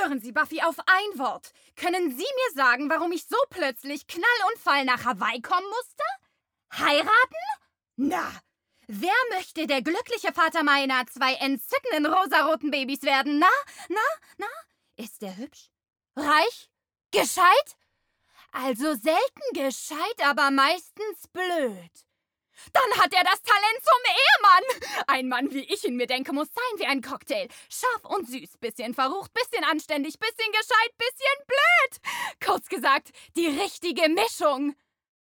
Hören Sie, Buffy, auf ein Wort. Können Sie mir sagen, warum ich so plötzlich Knallunfall nach Hawaii kommen musste? Heiraten? Na, wer möchte der glückliche Vater meiner 2 entzückenden rosaroten Babys werden? Na? Ist der hübsch? Reich? Gescheit? Also selten gescheit, aber meistens blöd. Dann hat er das Talent zum Ehemann. Ein Mann, wie ich ihn mir denke, muss sein wie ein Cocktail. Scharf und süß, bisschen verrucht, bisschen anständig, bisschen gescheit, bisschen blöd. Kurz gesagt, die richtige Mischung.